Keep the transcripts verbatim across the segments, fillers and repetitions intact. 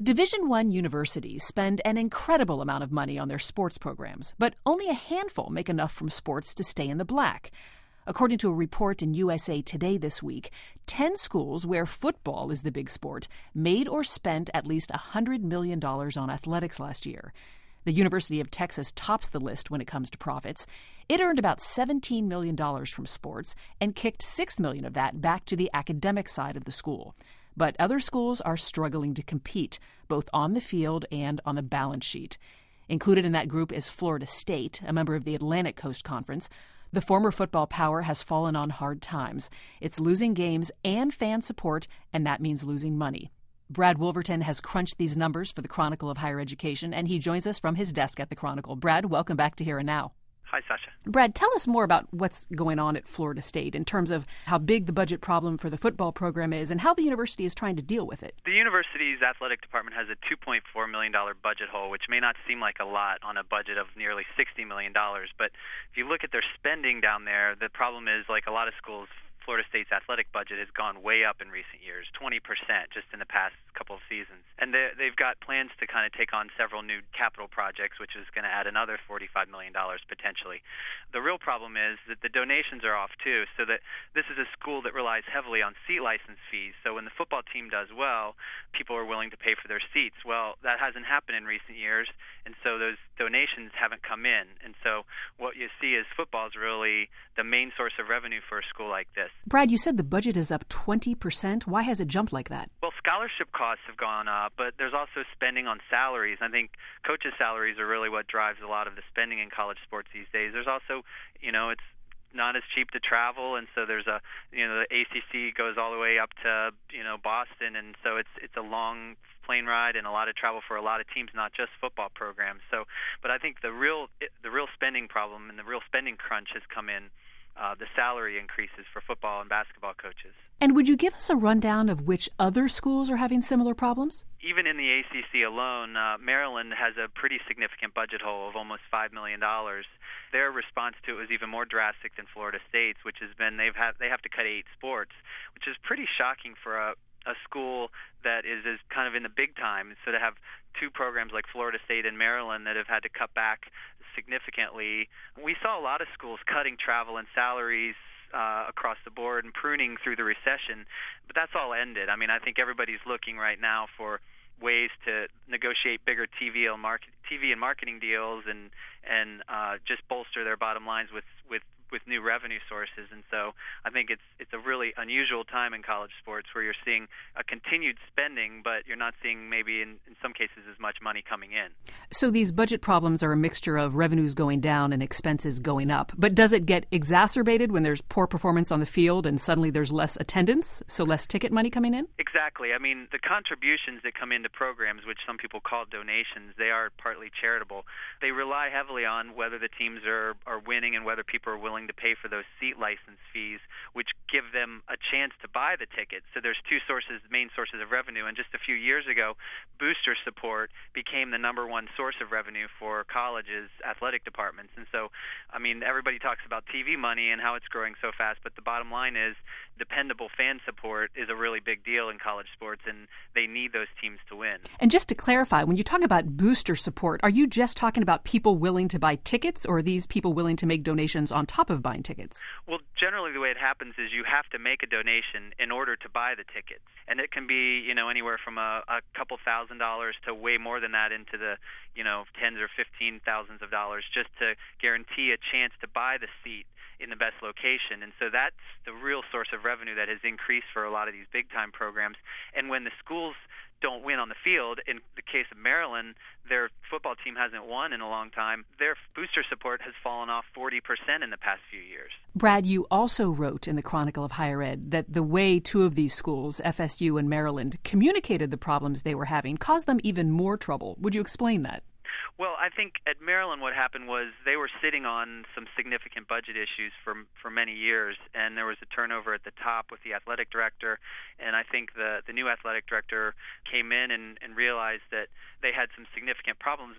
Division One universities spend an incredible amount of money on their sports programs, but only a handful make enough from sports to stay in the black. According to a report in U S A Today this week, ten schools where football is the big sport made or spent at least one hundred million dollars on athletics last year. The University of Texas tops the list when it comes to profits. It earned about seventeen million dollars from sports and kicked six million dollars of that back to the academic side of the school. But other schools are struggling to compete, both on the field and on the balance sheet. Included in that group is Florida State, a member of the Atlantic Coast Conference. The former football power has fallen on hard times. It's losing games and fan support, and that means losing money. Brad Wolverton has crunched these numbers for the Chronicle of Higher Education, and he joins us from his desk at the Chronicle. Brad, welcome back to Here and Now. Hi, Sasha. Brad, tell us more about what's going on at Florida State in terms of how big the budget problem for the football program is and how the university is trying to deal with it. The university's athletic department has a two point four million dollars budget hole, which may not seem like a lot on a budget of nearly sixty million dollars. But if you look at their spending down there, the problem is, like a lot of schools, Florida State's athletic budget has gone way up in recent years, twenty percent just in the past couple of seasons. And they've got plans to kind of take on several new capital projects, which is going to add another forty-five million dollars potentially. The real problem is that the donations are off too, so that this is a school that relies heavily on seat license fees. So when the football team does well, people are willing to pay for their seats. Well, that hasn't happened in recent years, and so those donations haven't come in. And so what you see is football is really the main source of revenue for a school like this. Brad, you said the budget is up twenty percent. Why has it jumped like that? Well, scholarship costs have gone up, but there's also spending on salaries. I think coaches' salaries are really what drives a lot of the spending in college sports these days. There's also, you know, it's not as cheap to travel, and so there's a, you know, the A C C goes all the way up to, you know, Boston, and so it's it's a long plane ride and a lot of travel for a lot of teams, not just football programs. So, but I think the real the real spending problem and the real spending crunch has come in uh, the salary increases for football and basketball coaches. And would you give us a rundown of which other schools are having similar problems? Even in the A C C alone, uh, Maryland has a pretty significant budget hole of almost five million dollars. Their response to it was even more drastic than Florida State's, which has been they've had they have to cut eight sports, which is pretty shocking for a a school that is, is kind of in the big time. So to have two programs like Florida State and Maryland that have had to cut back significantly. We saw a lot of schools cutting travel and salaries uh, across the board and pruning through the recession, but that's all ended. I mean, I think everybody's looking right now for ways to negotiate bigger T V and market, T V and marketing deals and and uh, just bolster their bottom lines with with with new revenue sources. And so I think it's it's a really unusual time in college sports where you're seeing a continued spending, but you're not seeing maybe in, in some cases as much money coming in. So these budget problems are a mixture of revenues going down and expenses going up. But does it get exacerbated when there's poor performance on the field and suddenly there's less attendance, so less ticket money coming in? Exactly. I mean, the contributions that come into programs, which some people call donations, they are partly charitable. They rely heavily on whether the teams are, are winning and whether people are willing to pay for those seat license fees, which give them a chance to buy the tickets. So there's two sources, main sources of revenue. And just a few years ago, booster support became the number one source of revenue for colleges' athletic departments. And so, I mean, everybody talks about T V money and how it's growing so fast, but the bottom line is dependable fan support is a really big deal in college sports, and they need those teams to win. And just to clarify, when you talk about booster support, are you just talking about people willing to buy tickets, or are these people willing to make donations on top of buying tickets? Well, generally the way it happens is you have to make a donation in order to buy the tickets. And it can be, you know, anywhere from a, a couple thousand dollars to way more than that into the, you know, tens or fifteen thousands of dollars just to guarantee a chance to buy the seat in the best location. And so that's the real source of revenue that has increased for a lot of these big-time programs. And when the schools don't win on the field, in the case of Maryland, their football team hasn't won in a long time. Their booster support has fallen off forty percent in the past few years. Brad, you also wrote in the Chronicle of Higher Ed that the way two of these schools, F S U and Maryland, communicated the problems they were having caused them even more trouble. Would you explain that? Well, I think at Maryland what happened was they were sitting on some significant budget issues for for many years, and there was a turnover at the top with the athletic director, and I think the, the new athletic director came in and, and realized that they had some significant problems, but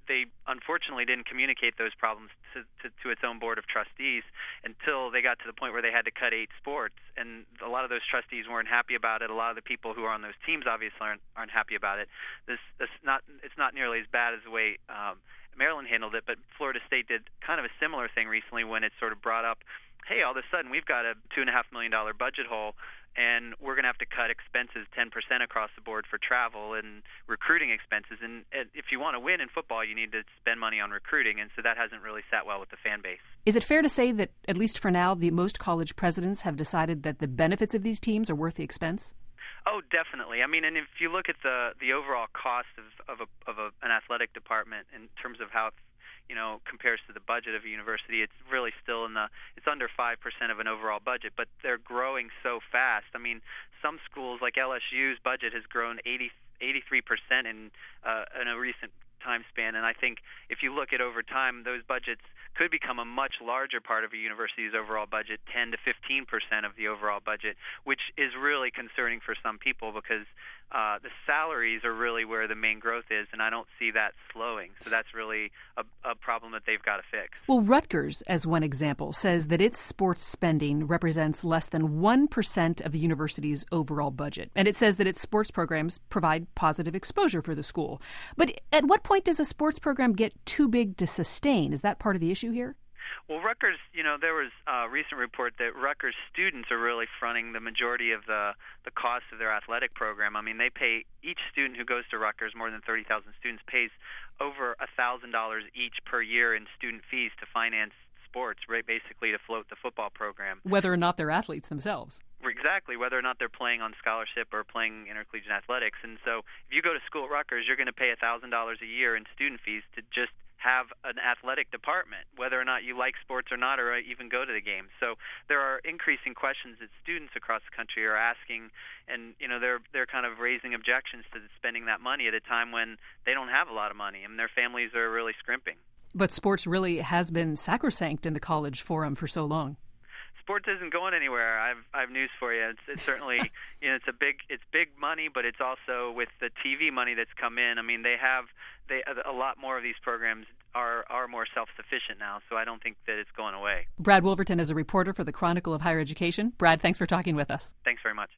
they unfortunately didn't communicate those problems to, to, to its own board of trustees until they got to the point where they had to cut eight sports. And a lot of those trustees weren't happy about it. A lot of the people who are on those teams obviously aren't, aren't happy about it. This, this not, it's not nearly as bad as the way um, Maryland handled it, but Florida State did kind of a similar thing recently when it sort of brought up, hey, all of a sudden we've got a two and a half million dollar budget hole, and we're going to have to cut expenses ten percent across the board for travel and recruiting expenses. And if you want to win in football, you need to spend money on recruiting, and so that hasn't really sat well with the fan base. Is it fair to say that, at least for now, the most college presidents have decided that the benefits of these teams are worth the expense? Oh, definitely. I mean, and if you look at the the overall cost of of, a, of a, an athletic department in terms of how it, you know, compares to the budget of a university, it's really still in the it's under five percent of an overall budget, but they're growing so fast. I mean, some schools like L S U's budget has grown eighty, eighty-three percent in uh, in a recent time span, and I think if you look at over time, those budgets could become a much larger part of a university's overall budget, ten to fifteen percent of the overall budget, which is really concerning for some people because uh, the salaries are really where the main growth is, and I don't see that slowing. So that's really a, a problem that they've got to fix. Well, Rutgers, as one example, says that its sports spending represents less than one percent of the university's overall budget, and it says that its sports programs provide positive exposure for the school. But at what point does a sports program get too big to sustain? Is that part of the issue here? Well, Rutgers, you know, there was a recent report that Rutgers students are really fronting the majority of the, the cost of their athletic program. I mean, they pay, each student who goes to Rutgers, more than thirty thousand students, pays over one thousand dollars each per year in student fees to finance sports, right, basically to float the football program. Whether or not they're athletes themselves. Exactly, whether or not they're playing on scholarship or playing intercollegiate athletics. And so if you go to school at Rutgers, you're going to pay one thousand dollars a year in student fees to just have an athletic department, whether or not you like sports or not, or even go to the games. So there are increasing questions that students across the country are asking, and you know they're they're kind of raising objections to spending that money at a time when they don't have a lot of money and their families are really scrimping. But sports really has been sacrosanct in the college forum for so long. Sports isn't going anywhere. I've I've news for you. It's, it's certainly you know it's a big it's big money, but it's also with the T V money that's come in. I mean, they have they a lot more of these programs are are more self-sufficient now, so I don't think that it's going away. Brad Wolverton is a reporter for the Chronicle of Higher Education. Brad, thanks for talking with us. Thanks.